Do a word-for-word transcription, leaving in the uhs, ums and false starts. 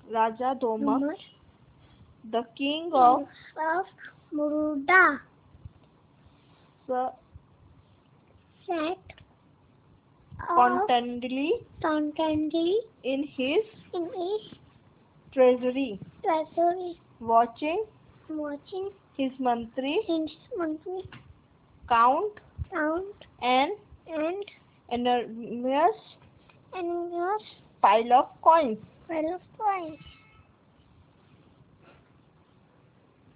Raja Domak, Umar, the king of of Muruda, Sa- sat of contentedly contentedly in his in his treasury, treasury, watching watching his mantri his monthly count count an and enormous enormous pile of coins. pile of coins.